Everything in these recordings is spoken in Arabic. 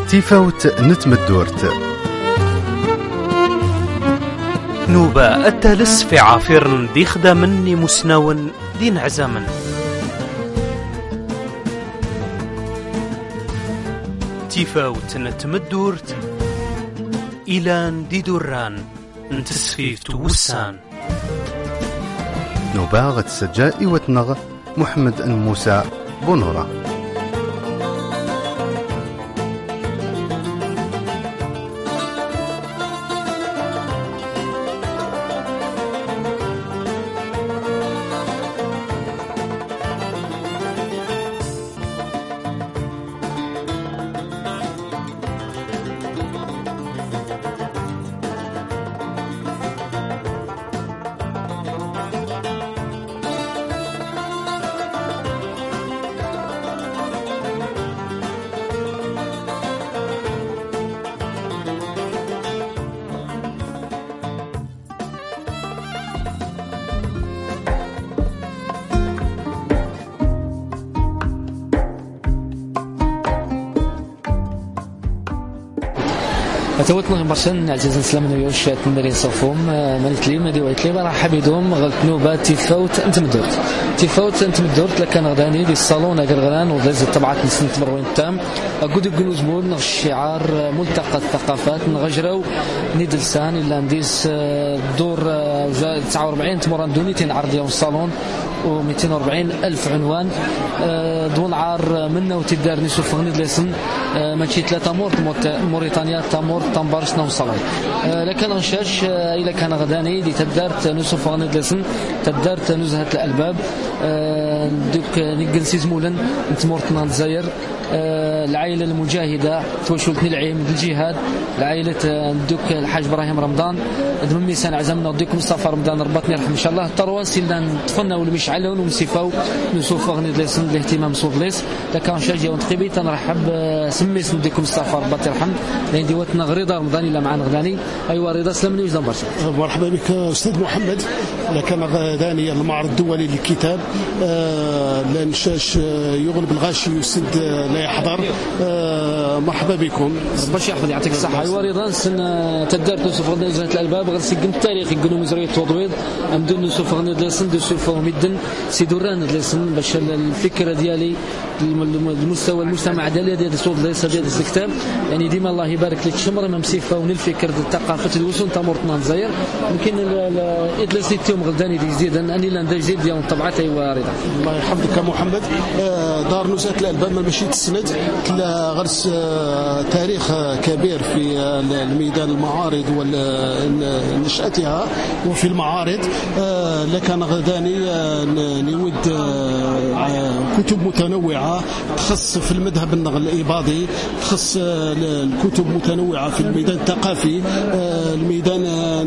تيفوت نتمدورت نوبة التالس في عافير دي خدامني مسنون دين عزامن تيفوت نتمدورت إلان دي دوران نتسفيف توسان نوبة غتسجائي وتنغ محمد موسى بونورا. توتنا برشان عزيز نسلم نيوش تمرين صفوم ملك لي مدي ويت لي مرحب بكم غلط نوبه تيفوت انت مدورت لكن غداني دي الصالون غرغران وداز تبعات نسنت مروين تام اقود يقولوا زبون الشعار ملتقى الثقافات نغجروا ندلسان الا نديس دور 49 تمران دونيتين عرض يوم الصالون و240 ألف عنوان دون عار منا وتدار نشوف غنيد لسن ماشي 3 موريتانيا تامور تنبرش نوصلي لكن غنشاش إلا كان غداني دي تدارت نشوف غنيد لسن تدارت نزهة الألباب دوك نجلسي زمولن نتمورتنا الجزائر العائلة المجاهدة توشلتني العيم الجهاد العائلة دوك الحاج إبراهيم رمضان دمي سنة عزمنا وديكم مصطفى رمضان ربطني يرحم إن شاء الله ترواس إلا نتفنى والمشعلون ومسيفاو نشوف غني لسن الاهتمام صوت ليس لكن شاجي ونتقبي تنرحب سميس نديكم مصطفى ربطي يرحم لأن ديوتنا غريضة رمضان إلا معنا غداني أيوة رضا سلمني وجدان برشا. مرحبا بك أستاذ محمد. لكن غداني المعرض الدولي للكتاب لنشاش يغلب الغاشي يسد لا يحضر. مرحبا بكم باش ياخذ يعطيك الصحه. ايوا رضا سن تدارت نشوف غدا نزهه الالباب غير سجن التاريخ يقولوا مزريه توضويض امدون نشوف غدا لسن نشوفوا مدن سيدوران لسن باش الفكره ديالي المستوى المجتمع ديال الصوت ليس ديال الكتاب يعني ديما الله يبارك لك شمر ممسيفه ونالفكر الثقافه الوسن تمرتنا نزاير يمكن ادلسيتهم غداني دي جديد اني لا ندير جديد ديال الطبعات. ايوا رضا الله يحفظك محمد. دار نزهه الالباب ما ماشي تسند غرس تاريخ كبير في الميدان المعارض ونشأتها وفي المعارض. لكن غداني نود كتب متنوعة تخص في المذهب الإباضي تخص الكتب متنوعة في الميدان الثقافي الميدان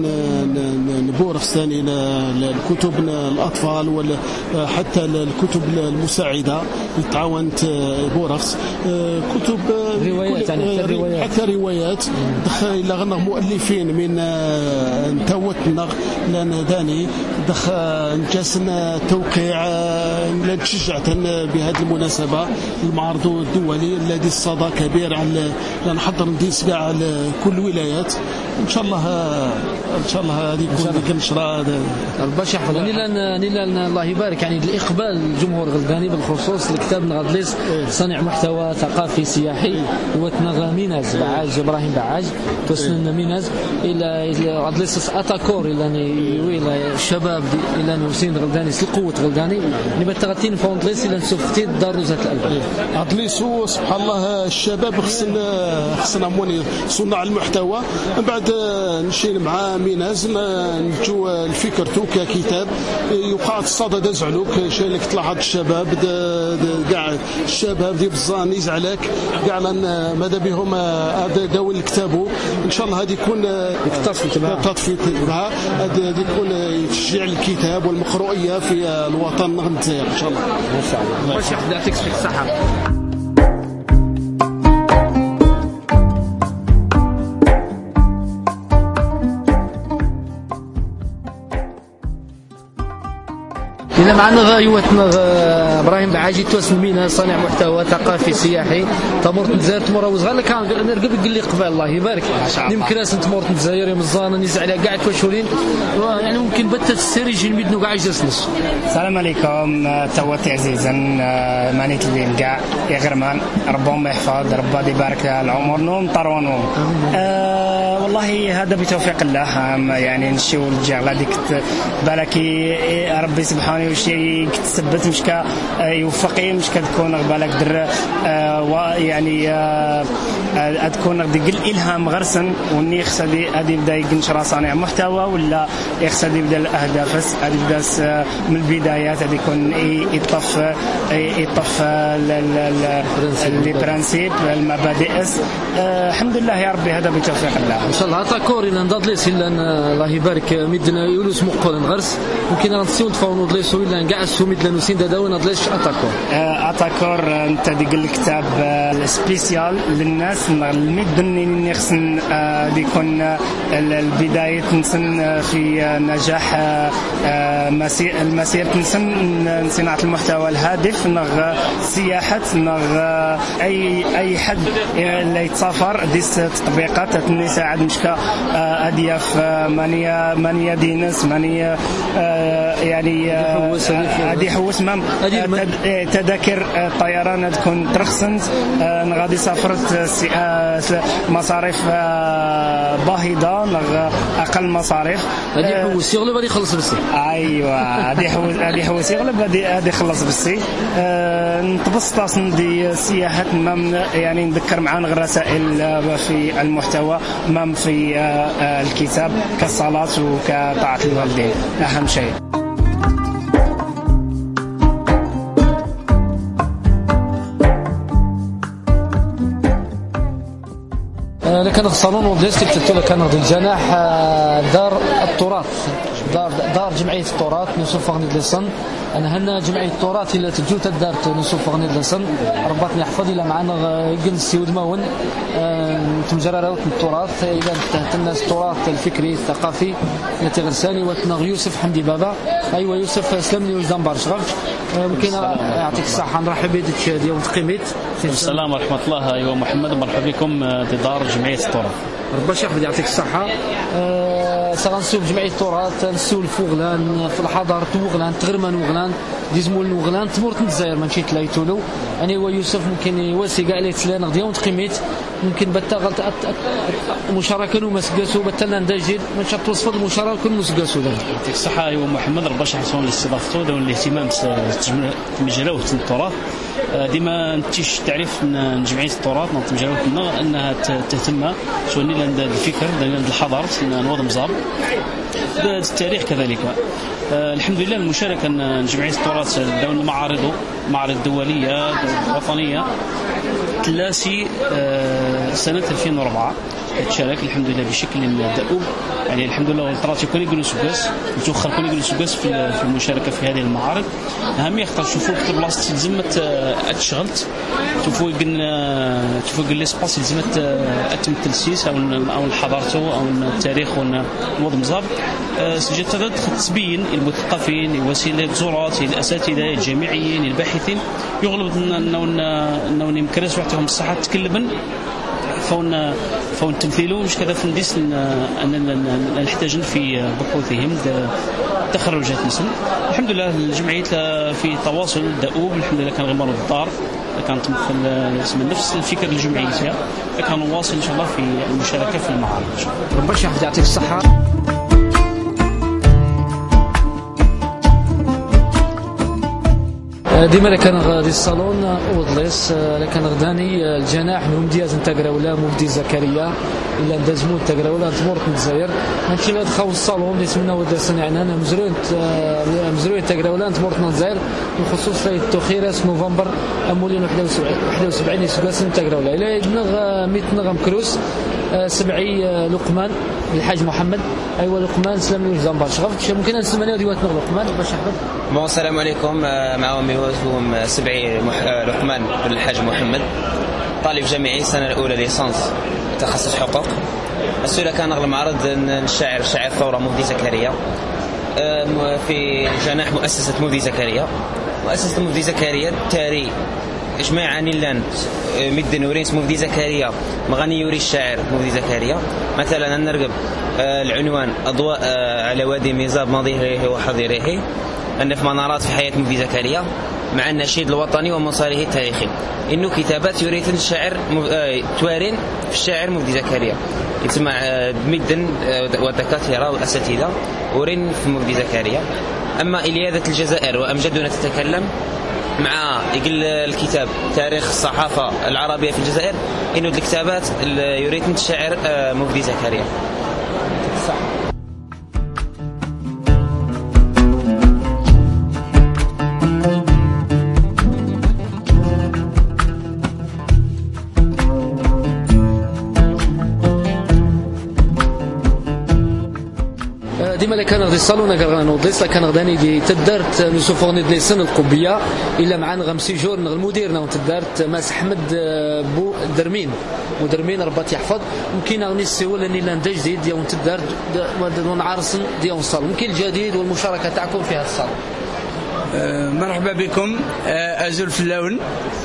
نبورخ ثاني الكتب الأطفال وحتى الكتب المساعدة تعاونت بورخس كتب روايات يعني حتى روايات إلا غنى مؤلفين من نتوتنا لأن داني نجاسنا توقيع لنشجعت بهذه المناسبة المعرض الدولي الذي الصدى كبير على نحضر نديس كاع على كل الولايات إن شاء الله هذه يكون كنشرة باش يحفظ نيلا الله يبارك يعني الإقبال الجمهور غلداني بالخصوص الكتاب نغادليس صانع محتوى ثقافي سياحي وتنغى ميناز بعاج إبراهيم بعاج توسن ميناز إلى غادليس أتاكور إلى الشباب إلى نوسين غلداني القوة غلداني نبى تغتين فوندليس إلى نسوفتي دار نزهة الألباب غادليس سبحان الله الشباب خصنا موني صناع المحتوى من بعد نشيل مع ميناز نجو الفكر توكا كتاب يوقع الصدى دازعلوك شايلك طلع هاد الشباب كاع الشباب دي بزان يزعلك كاع ماذا بهم داول الكتابو ان شاء الله هذه يكون تطفي تبعها هذه يكون تشجيع الكتاب والمقروئيه في الوطن الجزائر ان شاء الله. ان شاء الله باش يعطيك الصحه. إلا معنا غايوتنا ابراهيم بعاجي توسمينا صانع محتوى ثقافي سياحي تمر تنزاير تمر وزغال لك نرقب قال لي قبل الله يبارك يمكن ناس تمر تنزاير يوم الزانه نزع على قاعد وشورين يعني ممكن بت السري يجي الميدنو قاعد يجلس. السلام عليكم توتي عزيزا مانيت اللي نقع يا غرمان ربهم يحفظ ربي يبارك العمر نوم طرونهم والله هذا بتوفيق الله يعني نشيو الجير غادي بالك ربي سبحانه وشي كتثبت مش يوفقي مش كتكون بالك در يعني تكون غادي قل الهام غرسن وني خصدي غادي يبدا ينشر صانع محتوى ولا يخصدي يبدا الاهداف غادي يبدا من البدايات غادي يكون يطف لي برانسيب المبادئ الحمد لله يا ربي هذا بتوفيق الله ان شاء الله. اتاكور ان ندلس الا الله يبارك مدنا يولس مقول غرس ممكن نسيو نتفاونوا دليسو الا نقع السو مدنا نسين داوي ندلس اتاكور انت ديك الكتاب سبيسيال للناس المدن خصن يكون البدايه نسن في نجاح المسير نسن صناعه المحتوى الهادف نغ سياحه نغ اي حد اللي يتسافر ديس تطبيقات تساعد مشكا ادياف مانيا دينس مانيا يعني هذه حوس مام تذاكر الطيران تكون ترخصن غادي سافرت مصاريف باهظه اقل مصاريف هذه حوس يغلب هذه يخلص بالسي ايوا هذه حوس يغلب هذه يخلص بالسي نتبسط دي سياحه يعني نذكر معانا الرسائل في المحتوى مام في الكتاب كالصلاة وكطاعة الوالدين أهم شيء. لكن الصالون وديستي بتتولى كان غادي الجناح دار التراث دار جمعية التراث نوسف غني دلسن انا هنا جمعية التراث اللي تجوت الدار نوسف غني دلسن ربطني يحفظ الى معنا جنسي ودمون تمجرى التراث اذا انتهت الناس التراث الفكري الثقافي التي غرساني وتنغ يوسف حمدي بابا ايوا يوسف سلمني وجدان بارشغف ممكن يعطيك الصحة نرحب بك ديال تقيميت. السلام ورحمة الله. ايوا محمد مرحبا بكم بدار جمعية التراث. ربي يحفظ يعطيك الصحة. سغنسوب جمعية التراث نسول فوغلان في الحضارة وغلان تغرمان وغلان ديزمول وغلان تمورت الجزائر ما مشيت لايتولو انا ويوسف ممكن يواسي كاع لي تسلان غديون تقيميت ممكن بتا مشاركه ومسقاسو بتلنا نداجيل ما شاء توصل المشاركه كل مسقاسو يعطيك الصحة. ايوا محمد ربي يحفظهم لاستضافتو داون الاهتمام تمجراوه التراث ديما نتيش تعريف من جمعية التراث نتمجراوه انها تهتم شوني لند الفكر لند الحضارة نوض مزاب التاريخ كذلك. الحمد لله المشاركة جمعية التراث داون المعارض دولية وطنيه تلاسي سنة 2004 تشارك الحمد لله بشكل دؤوب يعني الحمد لله والطرات يكون يقولوا سوكاس وتوخر كون يقولوا سوكاس في المشاركة في هذه المعارض أهم يختار شوفوا كتب بلاصة تلزمت اتشغلت شوفوا قل ليسباس تلزمت اتم التلسيس او حضارته او التاريخ ونوض مزاب سجلت تبين المثقفين الوسيله الزورات الاساتذه الجامعيين الباحثين يغلب انه يمكنش يعطيهم الصحه تكلبن فون تمثيلو مش كذا فنديس ان نحتاجن في بحوثهم تخرجات مثل الحمد لله الجمعيه في تواصل دؤوب الحمد لله كان غمار الدار كانت تمثل نفس الفكر الجمعيه كان نواصل ان شاء الله في المشاركه في المعارض ان شاء الله. ربي يعطيك الصحه. ديما كان غادي الصالون ودليس لكن غداني الجناح ممدياز نتاكراولا ممدي زكريا الا ندازمو تاكراولا تمورت الجزائر ماشي لا دخلوا الصالون اللي سمنا ودا صنعنا مزروين تاكراولا تمورت الجزائر بخصوص التوخيرات نوفمبر امولين 71 سباس تاكراولا الى نغ ميتنغ مكروس سبعي لقمان الحاج محمد ايوا لقمان سلام لي زنبار شغفت ممكن نسمعوا ديوات لقمان باش نحفظ. بون السلام عليكم معهم يوازهم سبعي لقمان الحاج محمد طالب جامعي السنه الاولى ليسانس تخصص حقوق. السؤال كان اغلى معرض الشاعر الثوره مهدي زكريا في جناح مؤسسه مهدي زكريا وأسست مفدي زكريا التاري إجماع عن اللان مدن ورينس مفدي زكريا مغني يوري الشاعر مفدي زكريا. مثلا نرقب العنوان أضواء على وادي ميزاب ماضيه وحاضره، أن في منارات في حياة مفدي زكريا مع النشيد الوطني ومساره التاريخي. إنه كتابات يوريث الشاعر توارين في الشاعر مفدي زكريا يسمع مدن والدكاترة والأساتذة ورين في مفدي زكريا. أما إلياذة الجزائر وأمجدنا تتكلم مع يقل الكتاب تاريخ الصحافة العربية في الجزائر، إنه الكتابات يوريث الشاعر مفدي زكريا. ديما اللي كان غادي الصالون كان وديس كان غداني دي تدارت نسوفوني دي سن القبيه الا معنا غمسي جور المديرنا وتدارت ماس احمد بو درمين ودرمين ربات يحفظ ممكن غني السيول اني لا جديد ديال تدارت ونعرسن ديال الصالون ممكن الجديد والمشاركه تاعكم في هذا الصالون. مرحبا بكم. أزول في اللون.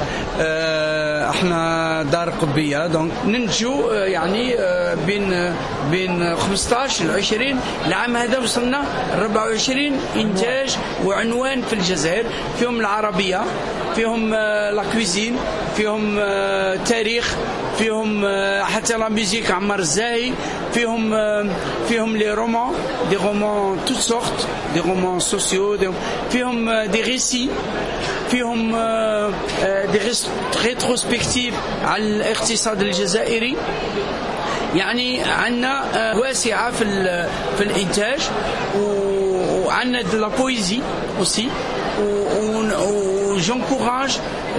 احنا دار قبية دونك ننتجو يعني بين 15 ل 20 العام هذا وصلنا 24 إنتاج وعنوان في الجزائر، فيهم العربية، فيهم لاكويزين، فيهم تاريخ، فيهم حتى لا ميوزيك عمار الزاهي، فيهم لي رومان، دي رومان توت سورت، دي رومان سوسيو، فيهم دي ريسي، فيهم دي ريتروسبكتيف على الاقتصاد الجزائري. يعني عندنا واسعة في الإنتاج، وعندنا de la poésie aussi, où j'encourage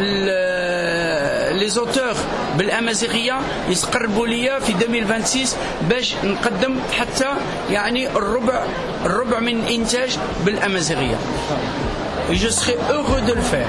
les auteurs بالأمازيغية يتقربوا ليا في 2026 باش نقدم حتى يعني الربع من إنتاج بالأمازيغية. Je serai heureux de le faire.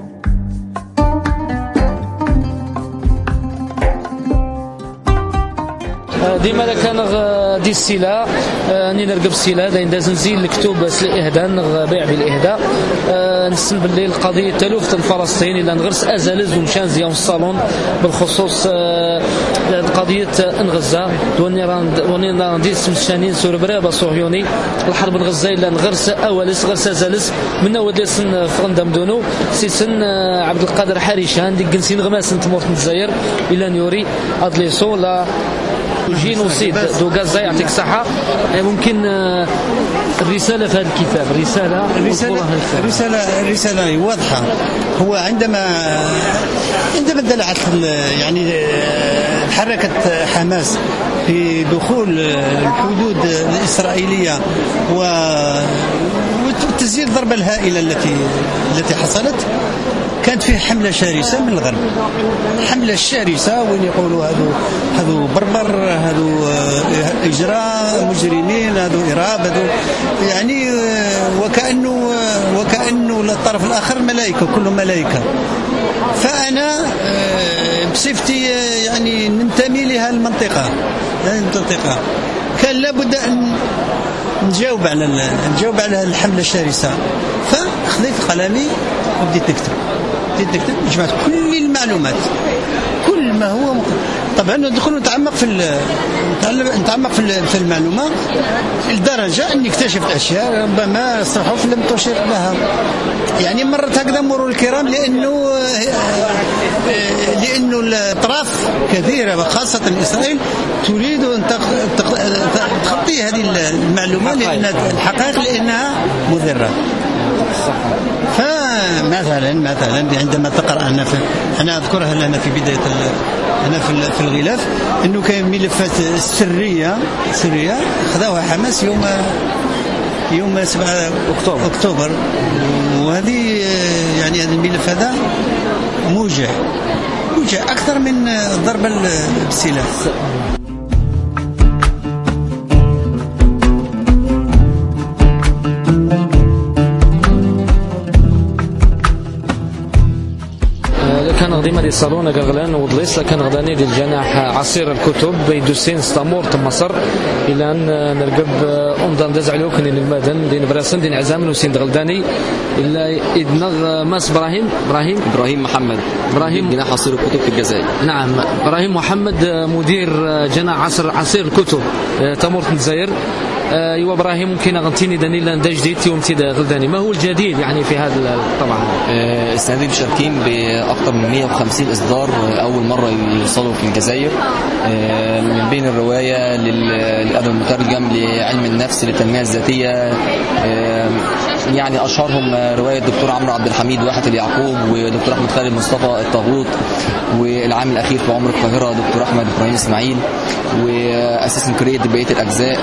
ديما كان دي السلا اني نرقب السلا داز نزيل الكتب الاهداء بيع بالاهداء نسن بالليل قضيه تلوفت فلسطين الا نغرس ازالز ومشان زيان الصالون بالخصوص قضيه غزه وني راندي سمشانين سور برابا صهيوني الحرب غزه الا نغرس اولس غرس ازالز من اول سن فرندم دونو سن عبد القادر حريشان ديك نسين غماس نتمورت الجزائر الا نيوري ادليسو لا جينوسيد دو غزة. يعطيك الصحة. ممكن الرسالة في هذا الكتاب رسالة واضحة. هو عندما دلعت يعني حركة حماس في دخول الحدود الإسرائيلية وتسجيل الضربة الهائلة التي حصلت، كانت فيه حملة شرسة من الغرب، حملة شرسة وين يقولوا هذو بربر، هذو إجراء مجرمين، هذو إرهاب، هذو يعني وكأنه الطرف الآخر ملائكة، كلهم ملائكة. فأنا بصفتي يعني ننتمي لها المنطقة كان لابد أن نجاوب على الحملة الشرسة. فأخذت قلمي وبديت نكتب، جمعت كل المعلومات، كل ما هو طبعا ندخل نتعمق في المعلومة لدرجة أني اكتشفت أشياء ربما الصحف لم تشر لها. يعني مرت هكذا مرور الكرام، لأنه الأطراف كثيرة وخاصة إسرائيل تريد أن تخطي هذه المعلومة لأن الحقائق لأنها مضرة. فمثلا عندما تقرأ أنا أذكرها لنا في بداية أنا في الغلاف إنه كان ملفات سرية خذوها حماس يوم 7 أكتوبر، وهذه يعني هذا الملف هذا موجع أكثر من ضرب بالسلاح. كان ديما دي صالون غرغلان ودليس كان غداني ديال الجناح عصير الكتب بيدوسين ستامور تم مصر الى ان نرقب امضان دزعلو كن المدن دين براسن دين عزام وسين غلداني الا ادنغ ماس ابراهيم محمد جناح عصير الكتب في الجزائر. نعم ابراهيم محمد مدير جناح عصير الكتب تمورت الجزائر. ايوا ابراهيم ممكن اغنتيني دانيلا دا جديد ومتي غلداني ما هو الجديد يعني في هذا طبعا السنه دي مشاركين باكثر من 150 اصدار اول مره يوصلوا في الجزائر من بين الروايه للادب المترجم لعلم النفس للتنميه الذاتيه يعني اشهرهم روايه الدكتور عمرو عبد الحميد واحة اليعقوب ودكتور احمد خالد مصطفى الطاغوت والعام الاخير في عمر القاهره دكتور احمد ابراهيم اسماعيل واساسن كريد بقيه الاجزاء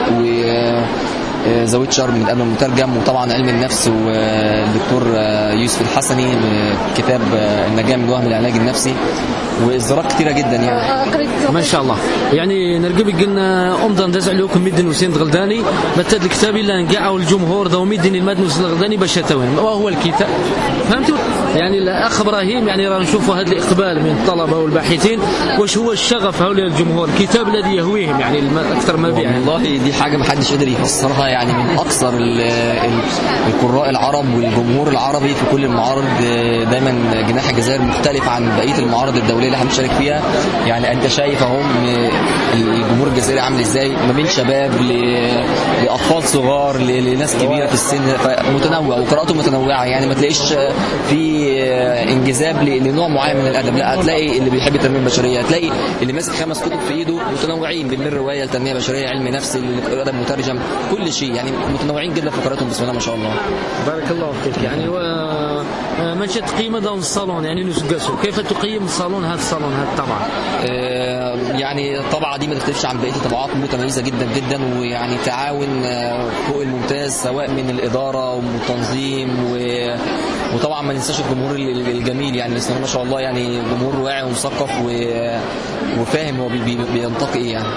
وزويتشر من الادب المترجم وطبعا علم النفس والدكتور يوسف الحسني كتاب النجاة من وهم العلاج النفسي واصدارات كثيره جدا يعني ما شاء الله. يعني نرقب قلنا امضان دزعلوكم ميدن وسين غلداني بتد الكتاب الا نقعوا الجمهور ذو ميدن المدن وسين غلداني باش يتوين ما هو الكتاب فهمتوا يعني الاخ ابراهيم يعني راه نشوفوا هذا الاقبال من الطلبه والباحثين واش هو الشغف هؤلاء الجمهور الكتاب الذي يهويهم يعني اكثر ما بيع والله دي حاجه ما حدش قادر يفسرها يعني من اكثر القراء العرب والجمهور العربي في كل المعارض دايما جناح الجزائر مختلف عن بقيه المعارض الدوليه اللي احنا بنشارك فيها يعني انت شايف اهو الجمهور الجزائري عامل ازاي ما بين شباب لاطفال صغار لناس كبيره في السن متنوع وقراءته متنوعه يعني ما تلاقيش في انجذاب لنوع معين من الادب لا هتلاقي اللي بيحب التنميه البشريه هتلاقي اللي ماسك 5 كتب في ايده متنوعين بين الروايه التنميه البشريه علم نفس الادب مترجم كل شيء يعني متنوعين جدا في قراءتهم بسم الله ما شاء الله. بارك الله فيك. يعني ما تقييم هذا الصالون يعني نسقسوا كيف تقيم الصالون هذا الصالون هذا طبعا يعني الطبعه دي ما تختلفش عن بقيه الطبعات متميزه جدا جدا ويعني تعاون فوق الممتاز سواء من الاداره والتنظيم وطبعا ما ننساش الجمهور الجميل يعني بسم الله ما شاء الله يعني جمهور واعي ومثقف وفاهم هو بينطق ايه يعني.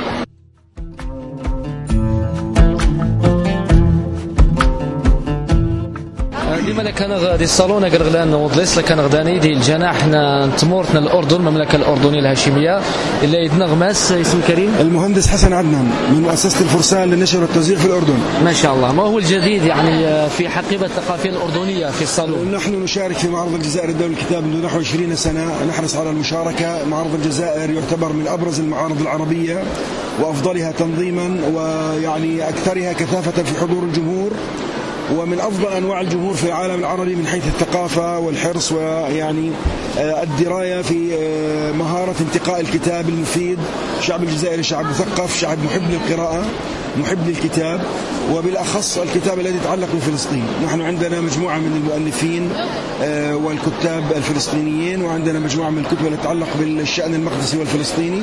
ديما كان غادي الصالون غرغلان وضليس كان غداني ديال جناحنا تمورتنا الاردن المملكه الاردنيه الهاشميه اللي يدنا غماس اسم كريم المهندس حسن عدنان من مؤسسه الفرسان للنشر والتوزيع في الاردن. ما شاء الله. ما هو الجديد يعني في حقيبه الثقافيه الاردنيه في الصالون؟ نحن نشارك في معرض الجزائر الدولي للكتاب منذ نحو 20 سنه نحرص على المشاركه. معرض الجزائر يعتبر من ابرز المعارض العربيه وافضلها تنظيما ويعني اكثرها كثافه في حضور الجمهور ومن أفضل أنواع الجمهور في العالم العربي من حيث الثقافة والحرص ويعني الدراية في مهارة انتقاء الكتاب المفيد. شعب الجزائري شعب مثقف شعب محب للقراءة محب للكتاب وبالأخص الكتاب الذي يتعلق بفلسطين. نحن عندنا مجموعة من المؤلفين والكتاب الفلسطينيين وعندنا مجموعة من الكتب التي تتعلق بالشأن المقدسي والفلسطيني.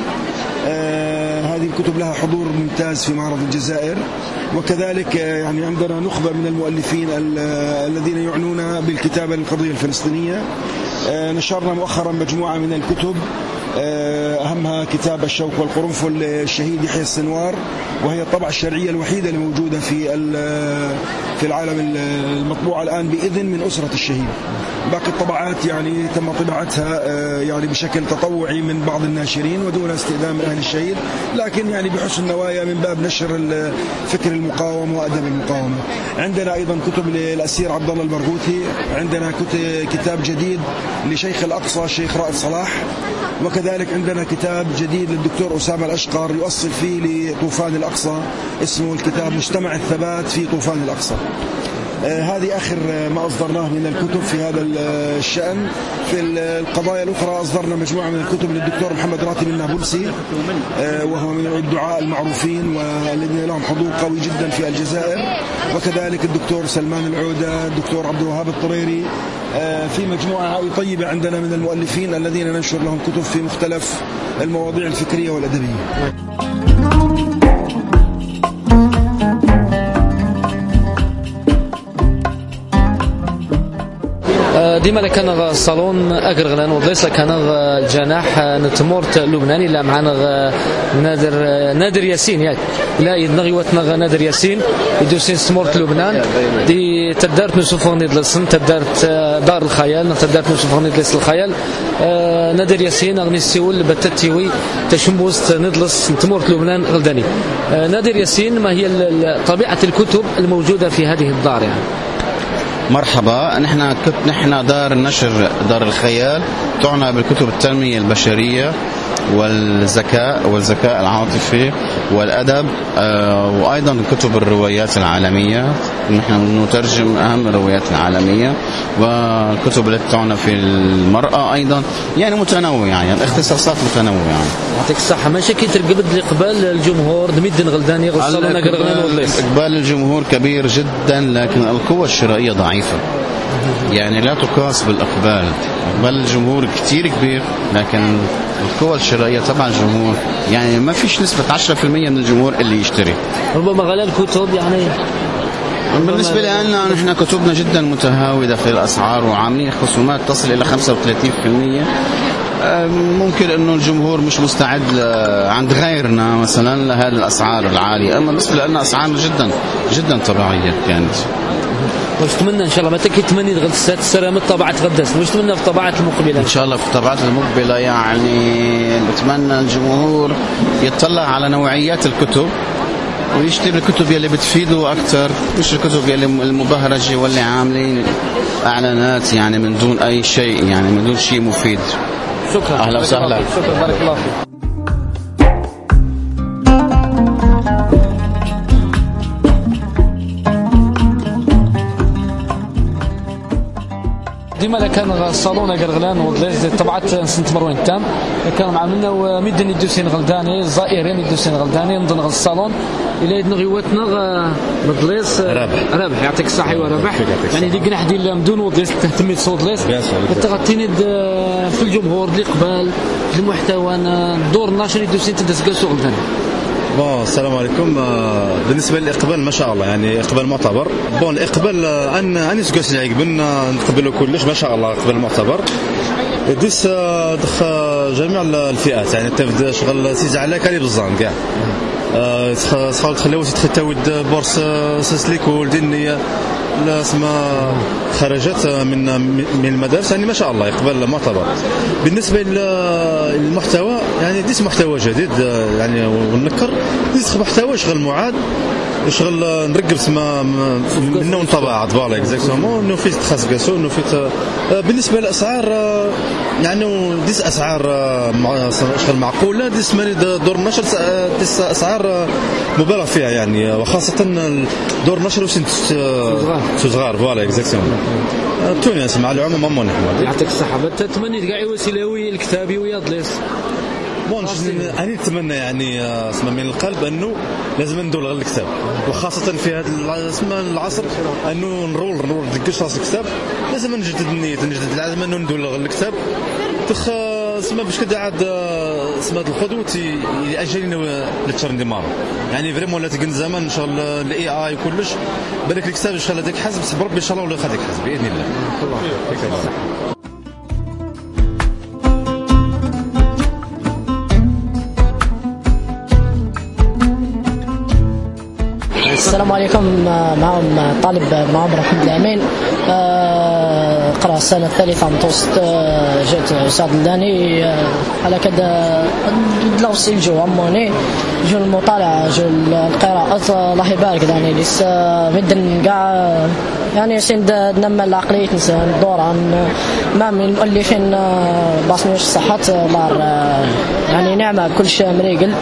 هذه الكتب لها حضور ممتاز في معرض الجزائر وكذلك يعني عندنا نخبة من المؤلفين الذين يعنون بالكتابة للقضية الفلسطينية. نشرنا مؤخرا مجموعة من الكتب أهمها كتاب الشوك والقرنفل للشهيد يحيى السنوار وهي الطبعة الشرعية الوحيدة الموجودة في العالم المطبوعة الآن بإذن من أسرة الشهيد. باقي الطبعات يعني تم طباعتها يعني بشكل تطوعي من بعض الناشرين ودون استئذان من أهل الشهيد لكن يعني بحسن نوايا من باب نشر فكر المقاومة وأدب المقاومة. عندنا أيضا كتب للأسير عبد الله البرغوثي عندنا كتاب جديد لشيخ الأقصى الشيخ رائد صلاح وكذلك عندنا كتاب جديد للدكتور أسامة الأشقر يؤصل فيه لطوفان الأقصى اسمه الكتاب مجتمع الثبات في طوفان الأقصى. هذه آخر ما أصدرناه من الكتب في هذا الشأن. في القضايا الأخرى أصدرنا مجموعة من الكتب للدكتور محمد راتب النابلسي وهو من الدعاء المعروفين والذين لهم حضور قوي جدا في الجزائر وكذلك الدكتور سلمان العودة الدكتور عبد الوهاب الطريري. في مجموعة طيبة عندنا من المؤلفين الذين ننشر لهم كتب في مختلف المواضيع الفكرية والأدبية. ديما كان الصالون اقر غلان ودليس كان الجناح نتمورت لبناني لا معنا نادر ياسين ياك لا يدنغي وتنغ نادر ياسين يدوسين سمورت لبنان دي تدارت نسوفوني دلسن تدارت دار الخيال تدارت نسوفوني دلس الخيال نادر ياسين اغني السيول بتتيوي تشموس ندلس نتمورت لبنان غلداني. نادر ياسين ما هي طبيعة الكتب الموجودة في هذه الدار يعني؟ مرحبا، نحن دار النشر دار الخيال تعنى بالكتب التنمية البشرية والذكاء العاطفي والأدب، وأيضا كتب الروايات العالمية. نحن نترجم أهم الروايات العالمية والكتب التي تعنى في المرأة أيضا، يعني متنوعة، يعني الاختصاصات متنوعة. يعطيك الصحة. ماشي كي ترقبد لإقبال الجمهور دميدن غلداني غصلونا قرغلان والليس؟ إقبال الجمهور كبير جدا، لكن القوة الشرائية ضعيفة، يعني لا تقاس بالإقبال. إقبال الجمهور كتير كبير، لكن القوة الشرائية تبع الجمهور يعني ما فيش نسبة 10% من الجمهور اللي يشتري. ربما غلاء الكتب يعني بالنسبة لنا نحن كتبنا جدا متهاودة في الأسعار وعاملين خصومات تصل إلى 35%. ممكن انه الجمهور مش مستعد عند غيرنا مثلا لهذه الاسعار العاليه، اما بالنسبه لنا اسعارنا جدا جدا طبيعيه كانت. واش تمنى ان شاء الله متى كيتمني غد السلام الطبعات غداس، واش تمنى في الطبعات المقبله؟ ان شاء الله في الطبعات المقبله يعني بتمنى الجمهور يطلع على نوعيات الكتب ويشتري الكتب يلي بتفيده اكثر، مش الكتب يلي المبهرجه واللي عاملين اعلانات يعني من دون اي شيء، يعني من دون شيء مفيد. شكرا. أهلا وسهلا. شكرا، بارك الله فيك. ديما كان الصالون قرغلان ودليز طبعت سنت مروين تام كانوا معاملنا ومدن يدوسين غلداني الزائرين يدوسين غلداني نضن الصالون الى يدنغ يوتنا مدليس رابح يعطيك الصحه ورابح يعني دي جناح ديال مدون ودليس تهتمي تصوت دليس تغطيني في الجمهور الاقبال المحتوى دور الناشر يدوسين تدسقسوا غلداني. السلام عليكم. بالنسبه للاقبال ما شاء الله يعني اقبال معتبر. الاقبال ان سكاس العقبن نقبلوا كلش ما شاء الله اقبال معتبر. ديس دخ جميع الفئات يعني تبدا شغل سيز على كالي بالزان كاع تخاول تخليو تخوت بورس سليكول دينيه لا اسمها خرجت من المدارس يعني ما شاء الله يقبل معتبر. بالنسبه للمحتوى يعني ديس محتوى جديد يعني ونكر ديس محتوى شغل معاد شغل نرقب سما منه ونطبع فوالا اكزاكتومون انه فيه تخصصو انه فيه. بالنسبه للاسعار يعني ديس اسعار شغل معقوله، ديس ماني دور النشر ديس اسعار مبالغ فيها يعني، وخاصه دور النشر وسنت صغار فوالا اكزاكتومون. تونس مع العموم مامون احمد يعطيك الصحه. تتمنى كاع وسيلاوي الكتابي ويا دليس أنا نتمنى يعني اسمه من القلب أنه لازم ندور على الكتاب، وخاصة في هذا العصر أنه نرول نقش راس الكتاب، لازم نجدد النية نجدد العزم أنه ندور على الكتاب اسمه باش كده عاد اسمه القدوة يأجلنا للترندمار يعني فريمون ولا تقن زمان إن شاء الله الاي اي وكلش بالك الكتاب إن شاء الله ديك حسب صبر إن شاء الله ولا خدك حسب بإذن الله. السلام عليكم. معهم طالب بن عمر محمد الأمين قرأ السنة الثالثة متوسط جيت أستاذ الداني على كذا دلوسي جو عموني جو المطالعة جو القراءات الله يبارك يعني لسه مدن قاع يعني سند نما العقلية ندور عن ما من مؤلفين باصنوش صحات يعني نعمة كل شيء مريقل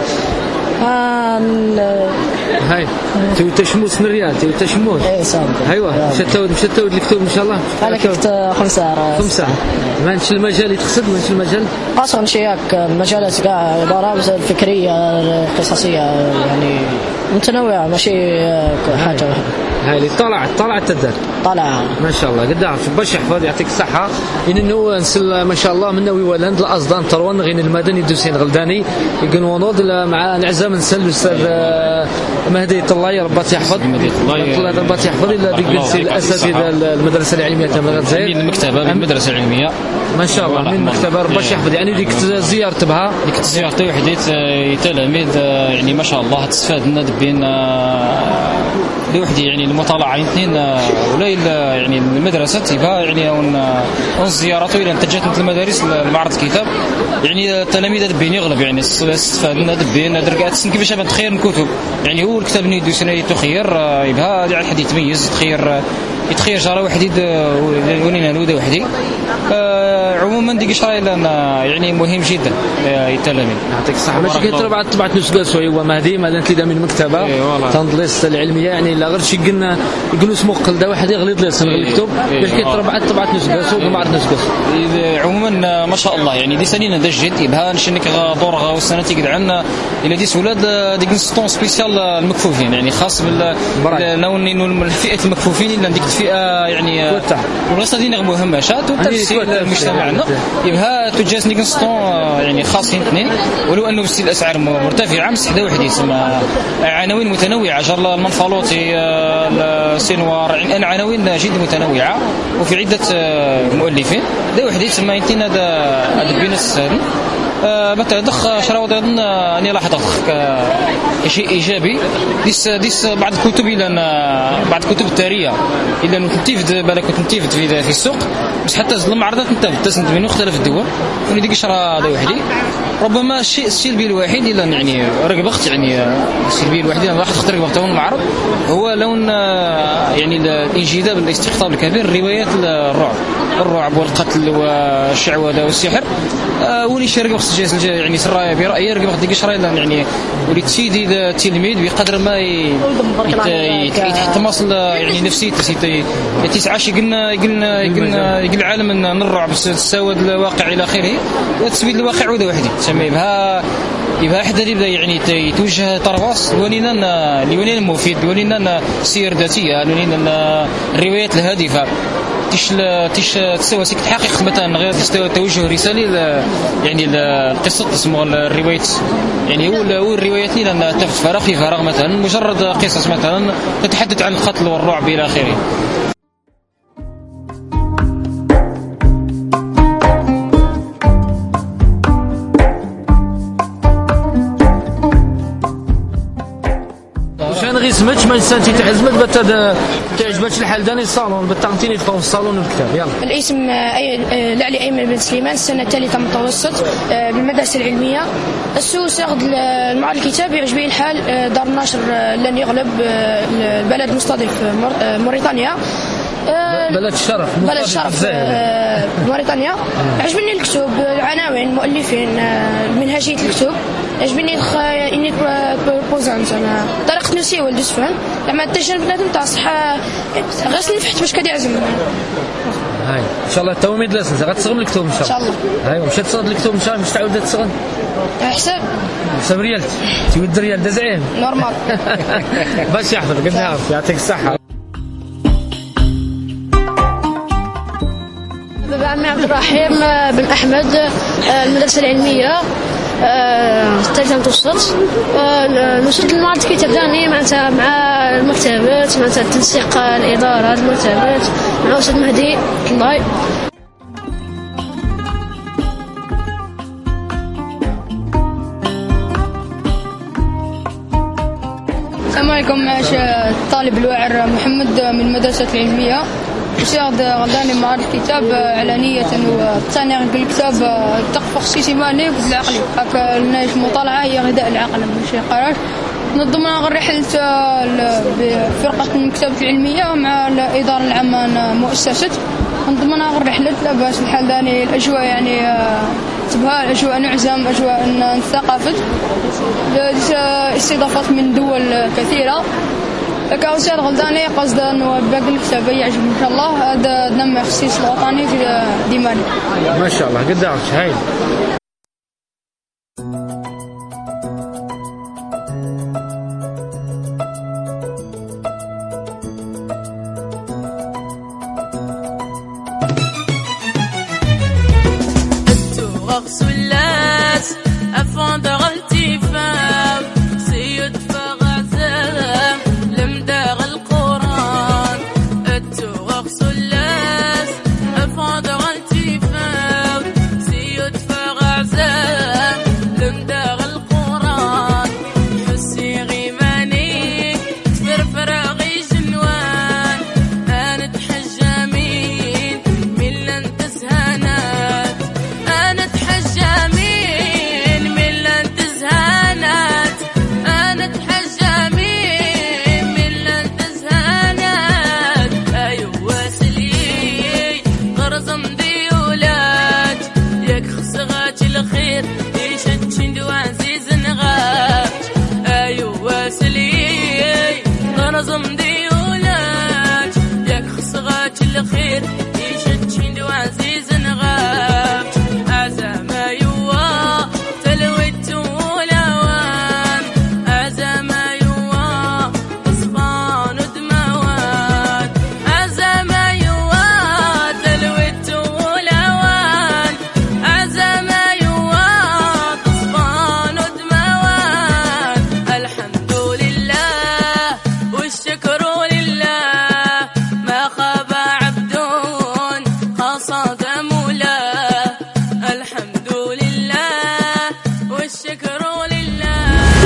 هاي تو تشموس من الريال تو تشموس اي صادق ايوه مشتود الكتب ان شاء الله. انا كنت خمسة ما نش المجال يتقصد ما نش المجال اصلا شياك مجالات كاع عباره الفكريه القصصيه يعني متنوعة ماشي حاجة واحدة. هاي اللي طلعت تدار طالعة ما شاء الله قد عرف باش يحفظ يعطيك الصحة. إنه نسل ما شاء الله منه ويولند الأصدان تروان غين المدني دوسين غلداني يكون ونوض مع نعزام نسل الأستاذ مهدي طلاي ربات يحفظ ربات يحفظ إلا بيجلس الأساتذة المدرسة العلمية تمام زين المكتبة بالمدرسة العلمية ما شاء الله من المكتبة باش يحفظ يعني ديك زيارته بها ديك زيارته وحديت تلاميذ يعني ما شاء الله تستفاد لنا بين لوحدي يعني المطالعة اثنين ولا يعني المدرسة تبها يعني الزيارات إلى انتجت مثل المدارس المعرض الكتاب يعني التلاميذ دبين يغلب يعني استفادنا دبين درجات سن كيفاش تخير الكتب يعني هو الكتاب اللي يدو سنة تخير يبها يعني حد يتميز يتخير جرى وحدي ونينا نوده وحدي عموما ديك شراي يعني مهم جدا التلاميذ يعطيك الصحة. ماشي طبعت نسبة شوي ومهدي مادام كذا من المكتبة تنضلس العلمية يعني لا غير شي قلنا اسمه قلده واحد يغلط لي سن الكتب كي طبعت نسبة وما عرفت نسبة عموما ما شاء الله يعني دي سنين هذا الجد يبها نشنك دورغا والسنة تيقعد عندنا إلى ديس ولاد ديك نستون سبيسيال المكفوفين يعني خاص باللون الفئة المكفوفين إلا ديك الفئة يعني والرصة دي نغمو هماشات وتفسير المجتمع يبها تجاز ديك نستون يعني خاصين اثنين ولو أنه بس الأسعار مرتفعة بس حدا واحد يسمى عناوين متنوعة جر المنفلوطي السنوار يعني عناوين جد متنوعة وفي عدة مؤلفين ده واحد يسمى يمكن هذا بين السن مثلا ضخ شراوط أني لاحظ كشيء إيجابي ديس بعض الكتب بعض الكتب التاريخية إلا نتنتفد بالك نتنتفد في السوق بس حتى المعرضات نتنتفد من مختلف الدول وني ديك شرا هذا وحدي ربما الشيء السلبي الوحيد إلا يعني رغبت يعني السلبي الوحيد أنا لاحظت اختار رغبته من المعرض هو لون يعني الانجذاب الاستقطاب الكبير الروايات الرعب والقتل والشعوذة والسحر ولي شارك وقت يعني سرايا برأيي رغبت ديك شرا يعني ولي تسيدي التلميذ بقدر ما يتماصل يعني نفسيته يتسعاش يقلنا العالم ان الرعب السواد الواقع الى اخره وتسويد الواقع وده وحدي تسمى يبها حدا اللي يعني يتوجه طرواس لونينا مفيد لونينا سير ذاتيه لونينا الروايات الهادفه تيش تسوى سيك تحقق مثلا غير تستوى توجه رسالي يعني القصة اسمه الروايات يعني هو الروايات لأن تاخذ فراغ في فراغ مثلا مجرد قصص مثلا تتحدث عن القتل والرعب إلى آخره. سمعت ما انسان تعزمت بتا تعجبتش الحال داني الصالون بتعطيني في الصالون الكتاب يلا. الاسم لعلي ايمن بن سليمان السنه الثالثه متوسط بالمدرسه العلميه. السوس ياخذ المعرض الكتاب يعجبني الحال دار النشر لن يغلب البلد مستضيف موريتانيا بلد الشرف موريتانيا. عجبني الكتب العناوين المؤلفين منهجيه الكتب عجبني اني بروبوزانت انا طريقه نسي والدسفان لما تجرب بنادم تاع صحه غسل فحت باش كدي عزم هاي ان شاء الله التوميد لسه غتصغم الكتب ان شاء الله هاي مشات تصغد الكتب ان شاء الله مش تعود تصغد حساب ريال تود ريال ده زعيم نورمال باش يحفظ قد يعرف يعطيك الصحه. عمي عبد الرحيم بن أحمد المدرسة العلمية الثالثة متوسط. نشرت المعرض الكتاب داني مع المكتبات مع تنسيق الإدارة المكتبات مع أستاذ مهدي الله. السلام عليكم. طالب الواعر محمد من المدرسة العلمية وسيغد غداني معرض الكتاب علانية وثاني الكتاب تخفق سيسيماني وفي العقلي هكا الناس مطالعة هي غذاء العقل ماشي قرار. نظمنا غير رحلة بفرقة المكتبة العلمية مع الإدارة العامة مؤسسة نظمنا غير رحلة لا بأس الحال داني الأجواء يعني تبها الأجواء نعزم أجواء الثقافة استضافات من دول كثيرة كأستاذ غلداني قصد أنه باقي الكتاب يعجب إن شاء الله هذا نم الخصيص الوطني في ديماني ما شاء الله قد عرفت هاي. وغسلاس أفضل التفاف سيد فغزام لمداغ القرآن وغسلاس أفضل التفاف سيد فغزام لمداغ القرآن حسي غيماني تفرفر غي جنوان أنا تحجامين من لن تزهانات أنا تحجامين من لن تزهانات أنا تحجامين من لن تزهانات أيوة سلي غرزم ديولات ياك خصغات الخير يشتشند وعزيز نغات أيوة سلي غرزم ديولات ياك خصغات الخير يشتشند وعزيز نغات عزم أيوة تلويت ولوان عزم أيوة تصفان ودموان عزم أيوة تلويت ولوان عزم أيوة تصفان ودموان الحمد لله والشكر لله ما خاب عبد قصد مولاه الحمد لله والشكر لله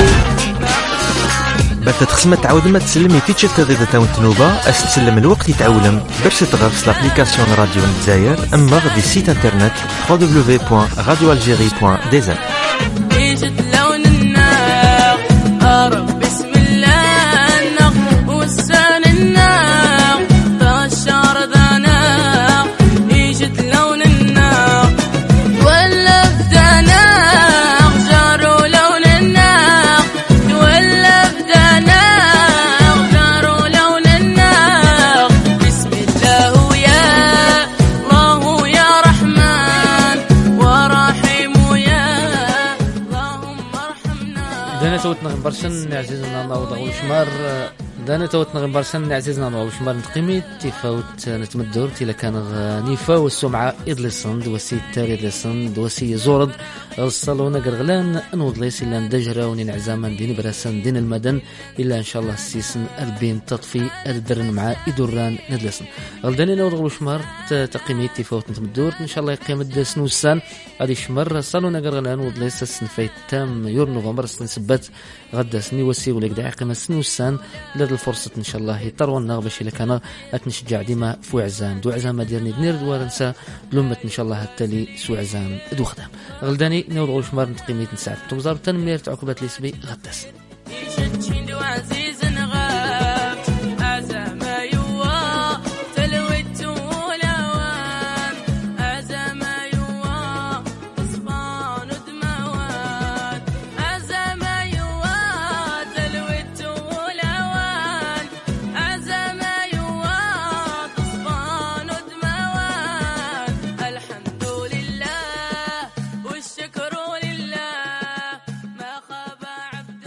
بات تخصم تعاود ما تسلمي فيتش تضيد تاون تنوبة استسلم الوقت يتعولم باش تغرس لابليكاسيون راديو الجزائر اما غدي سيت انترنت www.radioalgerie.dz يجد لون النار رب بسم الله النغ والسان النار طشار ذا يجد لون النار ولا بدانا غجاروا لون النار ولا بدانا غجاروا لون النار بسم الله يا الله يا رحمن ورحيم يا اللهم ارحمنا دانا توتنا برشن عزيزنا نوض وشمار دانا توتنا برشن عزيزنا نوض وشمار نتقيمي تفاوت نتمدور تلا كان نيفا والسمعة إدلسند وسي تاري إدلسند وسي زورد الصالون قرغلان نوض ليس إلا ندجرة ونين عزامان دين براسن دين المدن إلا إن شاء الله السيسن البين تطفي الدرن مع إدوران ندلسن غلداني نوض وشمار تقيمي تفاوت نتمدور إن شاء الله يقيم الدسن والسان هذه شمر الصالون قرغلان نوض ليس السنفايت تام يور نوفمبر سنسبت غدا سني وسي ولا كدا قيمة السن والسان لهذه الفرصة إن شاء الله يطرونا باش إلا كان أتنشجع ديما فو عزام دو عزام ديرني دنير دو ورنسا لمت إن شاء الله التالي سو عزام دو خدام غلداني نوض وشمار نتقيميت نساعد توزار تنمير تعقبات ليسبي غداس